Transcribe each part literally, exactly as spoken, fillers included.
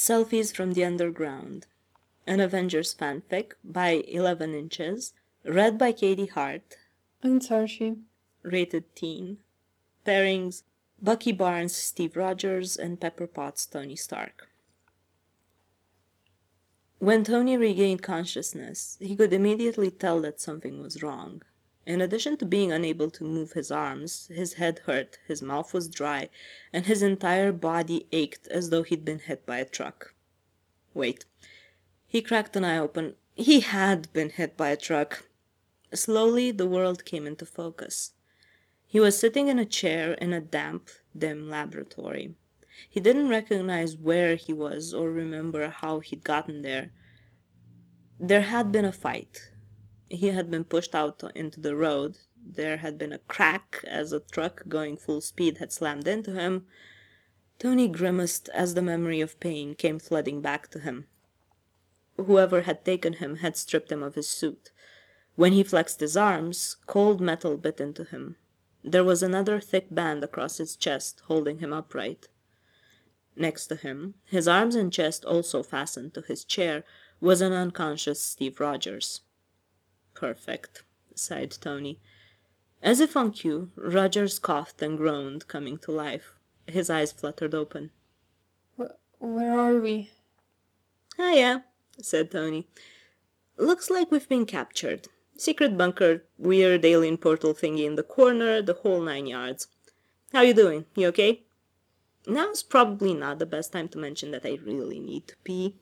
Selfies from the Underground, an Avengers fanfic by eleven inches, read by Katie Hart, and Sarshi, rated teen. Pairings: Bucky Barnes, Steve Rogers, and Pepper Potts, Tony Stark. When Tony regained consciousness, he could immediately tell that something was wrong. In addition to being unable to move his arms, his head hurt, his mouth was dry, and his entire body ached as though he'd been hit by a truck. Wait. He cracked an eye open. He had been hit by a truck. Slowly, the world came into focus. He was sitting in a chair in a damp, dim laboratory. He didn't recognize where he was or remember how he'd gotten there. There had been a fight. He had been pushed out into the road. There had been a crack as a truck going full speed had slammed into him. Tony grimaced as the memory of pain came flooding back to him. Whoever had taken him had stripped him of his suit. When he flexed his arms, cold metal bit into him. There was another thick band across his chest, holding him upright. Next to him, his arms and chest also fastened to his chair, was an unconscious Steve Rogers. Perfect, sighed Tony. As if on cue, Rogers coughed and groaned, coming to life. His eyes fluttered open. Wh- where are we? Ah, yeah, said Tony. Looks like we've been captured. Secret bunker, weird alien portal thingy in the corner, the whole nine yards. How you doing? You okay? Now's probably not the best time to mention that I really need to pee.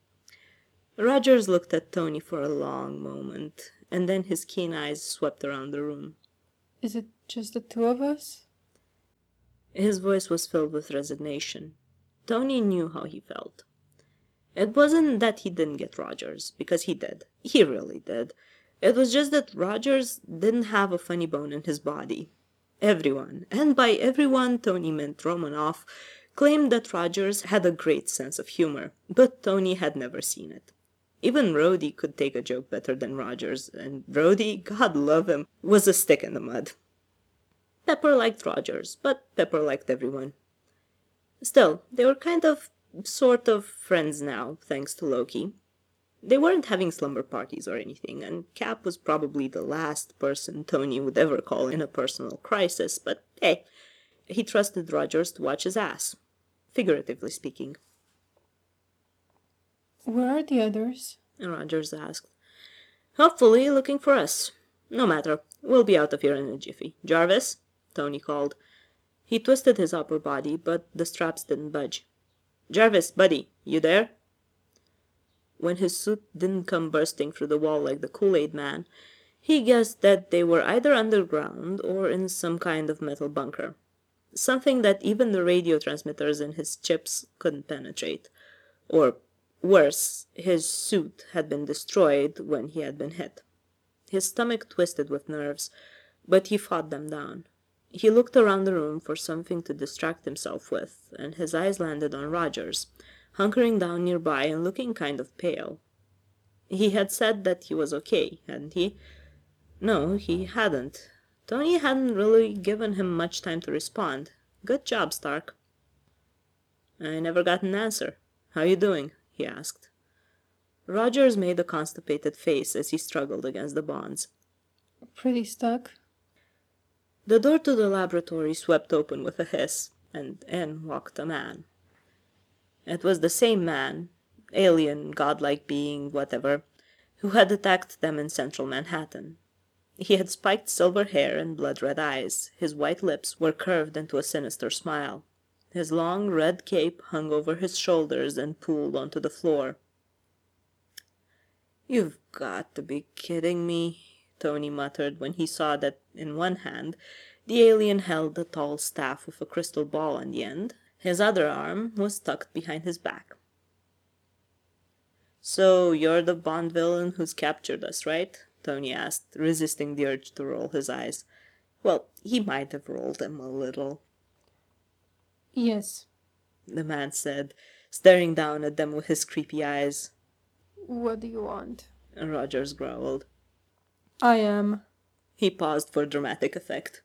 Rogers looked at Tony for a long moment, and then his keen eyes swept around the room. Is it just the two of us? His voice was filled with resignation. Tony knew how he felt. It wasn't that he didn't get Rogers, because he did. He really did. It was just that Rogers didn't have a funny bone in his body. Everyone, and by everyone Tony meant Romanoff, claimed that Rogers had a great sense of humor, but Tony had never seen it. Even Rhodey could take a joke better than Rogers, and Rhodey, God love him, was a stick in the mud. Pepper liked Rogers, but Pepper liked everyone. Still, they were kind of, sort of friends now, thanks to Loki. They weren't having slumber parties or anything, and Cap was probably the last person Tony would ever call in a personal crisis, but hey, he trusted Rogers to watch his ass, figuratively speaking. Where are the others? Rogers asked. Hopefully looking for us. No matter, we'll be out of here in a jiffy. Jarvis? Tony called. He twisted his upper body, but the straps didn't budge. Jarvis, buddy, you there? When his suit didn't come bursting through the wall like the Kool-Aid Man, he guessed that they were either underground or in some kind of metal bunker. Something that even the radio transmitters in his chips couldn't penetrate. Or, worse, his suit had been destroyed when he had been hit. His stomach twisted with nerves, but he fought them down. He looked around the room for something to distract himself with, and his eyes landed on Rogers, hunkering down nearby and looking kind of pale. He had said that he was okay, hadn't he? No, he hadn't. Tony hadn't really given him much time to respond. Good job, Stark. I never got an answer. How you doing? He asked. Rogers made a constipated face as he struggled against the bonds. Pretty stuck. The door to the laboratory swept open with a hiss, and in walked a man. It was the same man, alien, godlike being, whatever, who had attacked them in central Manhattan. He had spiked silver hair and blood-red eyes. His white lips were curved into a sinister smile. His long red cape hung over his shoulders and pooled onto the floor. You've got to be kidding me, Tony muttered when he saw that in one hand the alien held a tall staff with a crystal ball on the end. His other arm was tucked behind his back. So you're the Bond villain who's captured us, right? Tony asked, resisting the urge to roll his eyes. Well, he might have rolled them a little. Yes, the man said, staring down at them with his creepy eyes. What do you want? Rogers growled. I am He paused for dramatic effect.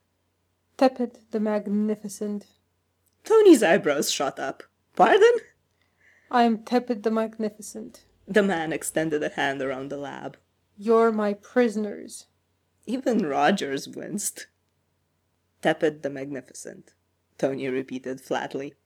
Tepet the Magnificent. Tony's eyebrows shot up. Pardon? I'm Tepid the Magnificent. The man extended a hand around the lab. You're my prisoners. Even Rogers winced. Tepid the Magnificent, Tony repeated flatly.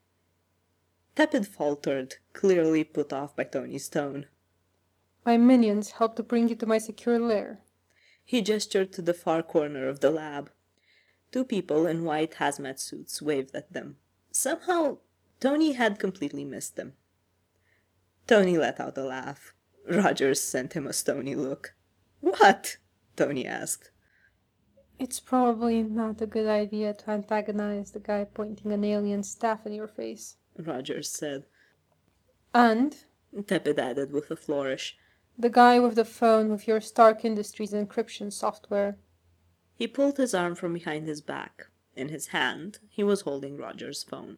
Tepid faltered, clearly put off by Tony's tone. My minions helped to bring you to my secure lair. He gestured to the far corner of the lab. Two people in white hazmat suits waved at them. Somehow, Tony had completely missed them. Tony let out a laugh. Rogers sent him a stony look. "What?" Tony asked. It's probably not a good idea to antagonize the guy pointing an alien staff in your face. Rogers said. And Tepid added with a flourish. the guy with the phone with your Stark Industries encryption software. He pulled his arm from behind his back. In his hand, he was holding Rogers' phone.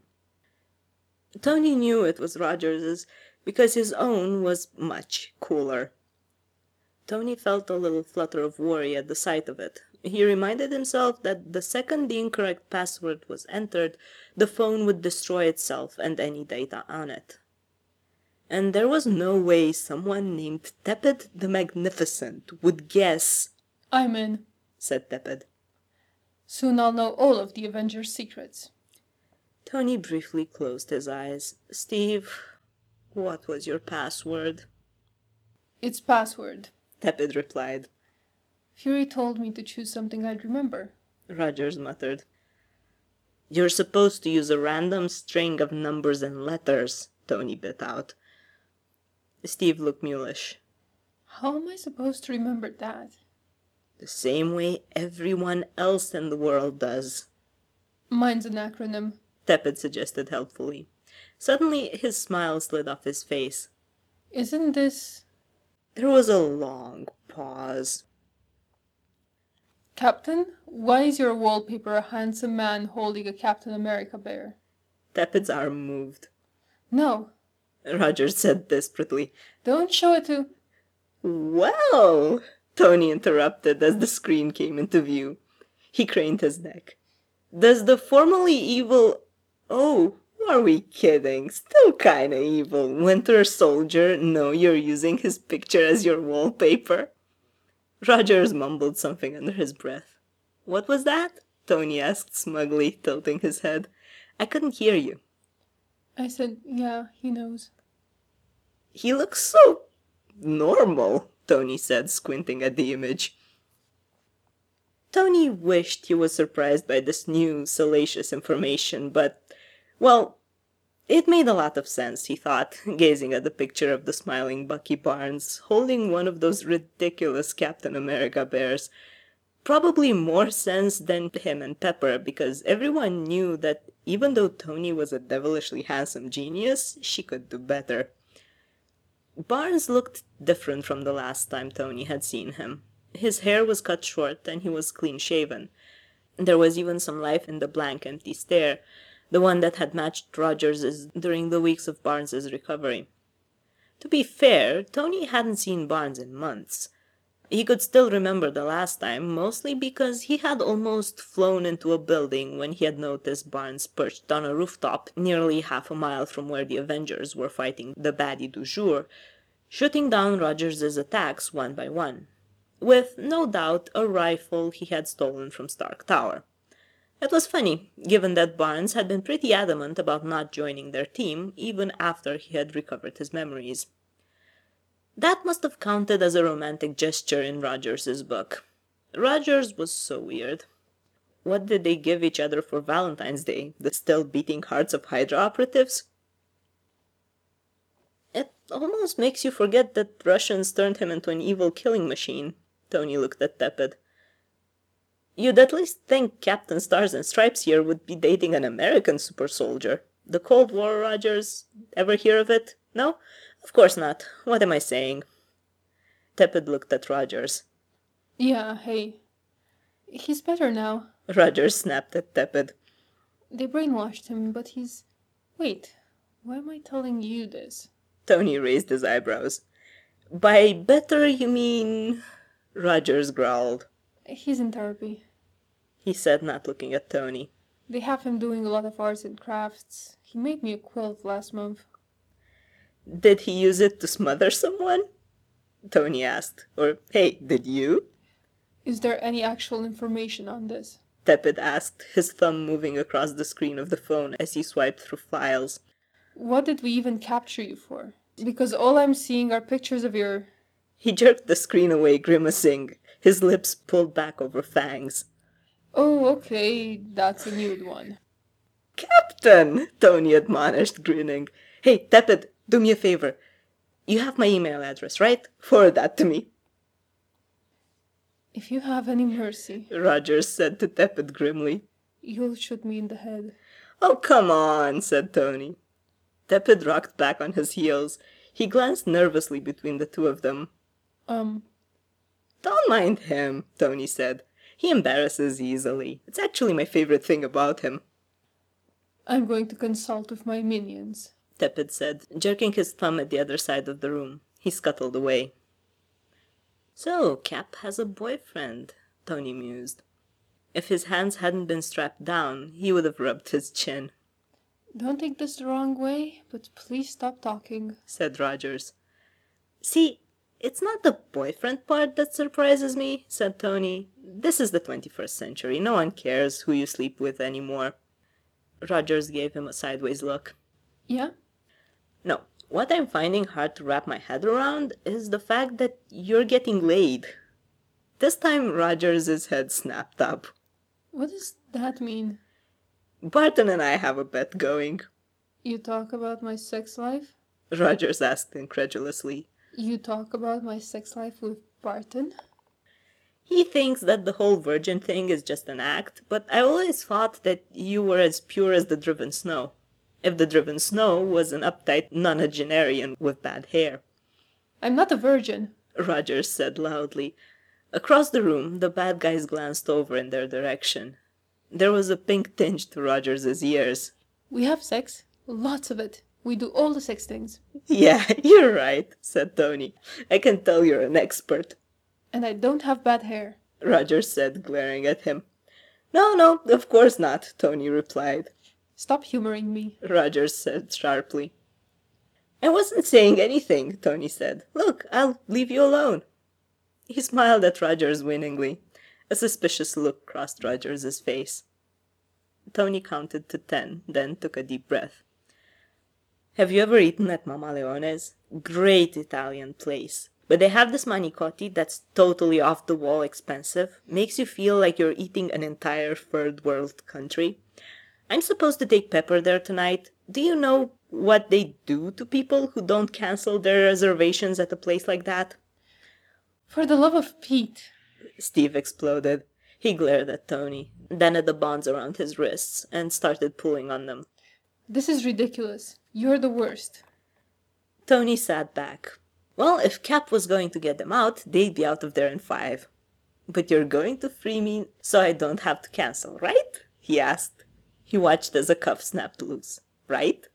Tony knew it was Rogers's because his own was much cooler. Tony felt a little flutter of worry at the sight of it. He reminded himself that the second the incorrect password was entered, the phone would destroy itself and any data on it. And there was no way someone named Tepid the Magnificent would guess, I'm in, said Tepid. Soon I'll know all of the Avengers' secrets. Tony briefly closed his eyes. Steve, what was your password? It's password, Tepid replied. Fury told me to choose something I'd remember. Rogers muttered. You're supposed to use a random string of numbers and letters, Tony bit out. Steve looked mulish. How am I supposed to remember that? The same way everyone else in the world does. Mine's an acronym, Tepid suggested helpfully. Suddenly his smile slid off his face. Isn't this... There was a long pause. Captain, why is your wallpaper a handsome man holding a Captain America bear? Tepid's arm moved. No. Rogers said desperately. Don't show it to... Well, Tony interrupted as the screen came into view. He craned his neck. Does the formerly evil... Oh, are we kidding? Still kinda evil. Winter Soldier know you're using his picture as your wallpaper? Rogers mumbled something under his breath. What was that? Tony asked smugly, tilting his head. I couldn't hear you. I said, yeah, he knows. He looks so normal, Tony said, squinting at the image. Tony wished he was surprised by this new, salacious information, but, well, it made a lot of sense, he thought, gazing at the picture of the smiling Bucky Barnes, holding one of those ridiculous Captain America bears. Probably more sense than him and Pepper, because everyone knew that even though Tony was a devilishly handsome genius, she could do better. Barnes looked different from the last time Tony had seen him. His hair was cut short and he was clean-shaven. There was even some life in the blank, empty stare, the one that had matched Rogers's during the weeks of Barnes's recovery. To be fair, Tony hadn't seen Barnes in months. He could still remember the last time, mostly because he had almost flown into a building when he had noticed Barnes perched on a rooftop nearly half a mile from where the Avengers were fighting the baddie du jour, shooting down Rogers's attacks one by one, with, no doubt, a rifle he had stolen from Stark Tower. It was funny, given that Barnes had been pretty adamant about not joining their team, even after he had recovered his memories. That must have counted as a romantic gesture in Rogers's book. Rogers was so weird. What did they give each other for Valentine's Day? The still beating hearts of Hydra operatives? It almost makes you forget that Russians turned him into an evil killing machine. Tony looked at Tepid. You'd at least think Captain Stars and Stripes here would be dating an American super soldier. The Cold War, Rogers? Ever hear of it? No? Of course not. What am I saying? Tepid looked at Rogers. Yeah, hey. He's better now. Rogers snapped at Tepid. They brainwashed him, but he's... Wait, why am I telling you this? Tony raised his eyebrows. By better you mean... Rogers growled. He's in therapy. He said, not looking at Tony. They have him doing a lot of arts and crafts. He made me a quilt last month. Did he use it to smother someone? Tony asked. Or, hey, did you? Is there any actual information on this? Tepid asked, his thumb moving across the screen of the phone as he swiped through files. What did we even capture you for? Because all I'm seeing are pictures of your... He jerked the screen away, grimacing, his lips pulled back over fangs. Oh, okay, that's a nude one. Captain! Tony admonished, grinning. Hey, Tepid, do me a favor. You have my email address, right? Forward that to me. If you have any mercy, Rogers said to Tepid grimly. You'll shoot me in the head. Oh, come on, said Tony. Tepid rocked back on his heels. He glanced nervously between the two of them. Um... Don't mind him, Tony said. He embarrasses easily. It's actually my favorite thing about him. I'm going to consult with my minions, Tepid said, jerking his thumb at the other side of the room. He scuttled away. So, Cap has a boyfriend, Tony mused. If his hands hadn't been strapped down, he would have rubbed his chin. Don't take this the wrong way, but please stop talking, said Rogers. See, it's not the boyfriend part that surprises me, said Tony. This is the twenty-first century. No one cares who you sleep with anymore. Rogers gave him a sideways look. Yeah? No, what I'm finding hard to wrap my head around is the fact that you're getting laid. This time Rogers' head snapped up. What does that mean? Barton and I have a bet going. You talk about my sex life? Rogers asked incredulously. You talk about my sex life with Barton? He thinks that the whole virgin thing is just an act, but I always thought that you were as pure as the driven snow. If the driven snow was an uptight nonagenarian with bad hair. I'm not a virgin, Rogers said loudly. Across the room, the bad guys glanced over in their direction. There was a pink tinge to Rogers' ears. We have sex. Lots of it. We do all the sex things. Yeah, you're right, said Tony. I can tell you're an expert. And I don't have bad hair, Rogers said, glaring at him. No, no, of course not, Tony replied. Stop humoring me, Rogers said sharply. I wasn't saying anything, Tony said. Look, I'll leave you alone. He smiled at Rogers winningly. A suspicious look crossed Rogers' face. Tony counted to ten, then took a deep breath. Have you ever eaten at Mama Leone's? Great Italian place. But they have this manicotti that's totally off-the-wall expensive. Makes you feel like you're eating an entire third-world country. I'm supposed to take Pepper there tonight. Do you know what they do to people who don't cancel their reservations at a place like that? For the love of Pete, Steve exploded. He glared at Tony, then at the bonds around his wrists, and started pulling on them. This is ridiculous. You're the worst. Tony sat back. Well, if Cap was going to get them out, they'd be out of there in five. But you're going to free me so I don't have to cancel, right? He asked. He watched as a cuff snapped loose. Right?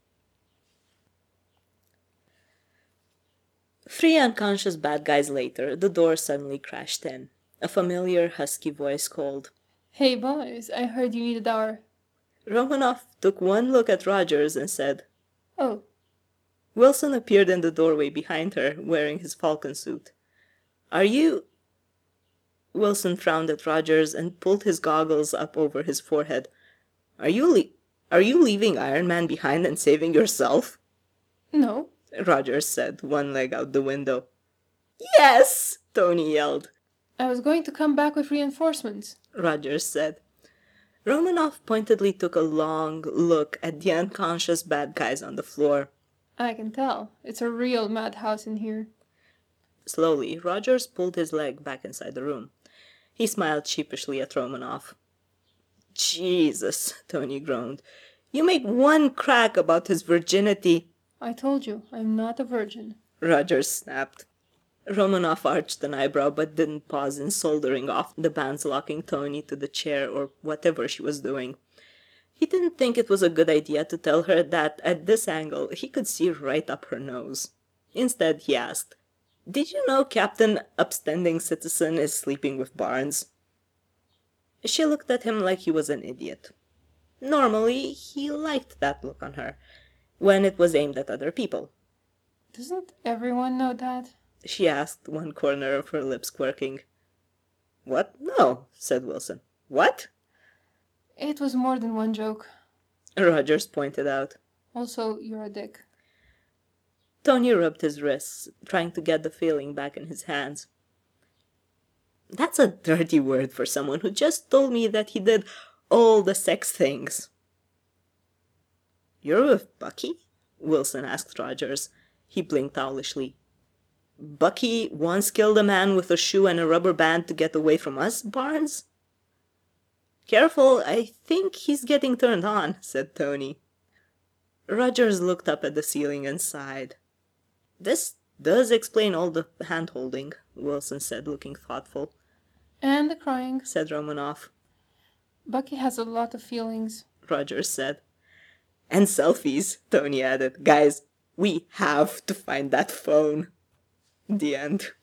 Three unconscious bad guys later, the door suddenly crashed in. A familiar, husky voice called, Hey boys, I heard you needed our... Romanoff took one look at Rogers and said, Oh. Wilson appeared in the doorway behind her, wearing his falcon suit. Are you... Wilson frowned at Rogers and pulled his goggles up over his forehead. Are you le- Are you leaving Iron Man behind and saving yourself? No. Rogers said, one leg out the window. Yes! Tony yelled. I was going to come back with reinforcements, Rogers said. Romanoff pointedly took a long look at the unconscious bad guys on the floor. I can tell. It's a real madhouse in here. Slowly, Rogers pulled his leg back inside the room. He smiled sheepishly at Romanoff. Jesus, Tony groaned. You make one crack about his virginity. I told you, I'm not a virgin. Rogers snapped. Romanoff arched an eyebrow but didn't pause in soldering off the bands locking Tony to the chair or whatever she was doing. He didn't think it was a good idea to tell her that at this angle he could see right up her nose. Instead, he asked, Did you know Captain Upstanding Citizen is sleeping with Barnes? She looked at him like he was an idiot. Normally, he liked that look on her, when it was aimed at other people. Doesn't everyone know that? She asked, one corner of her lips quirking. What? No, said Wilson. What? It was more than one joke. Rogers pointed out. Also, you're a dick. Tony rubbed his wrists, trying to get the feeling back in his hands. That's a dirty word for someone who just told me that he did all the sex things. You're with Bucky? Wilson asked Rogers. He blinked owlishly. Bucky once killed a man with a shoe and a rubber band to get away from us, Barnes? Careful, I think he's getting turned on, said Tony. Rogers looked up at the ceiling and sighed. This does explain all the hand-holding, Wilson said, looking thoughtful. And the crying, said Romanoff. Bucky has a lot of feelings, Rogers said. And selfies, Tony added. Guys, we have to find that phone. The end.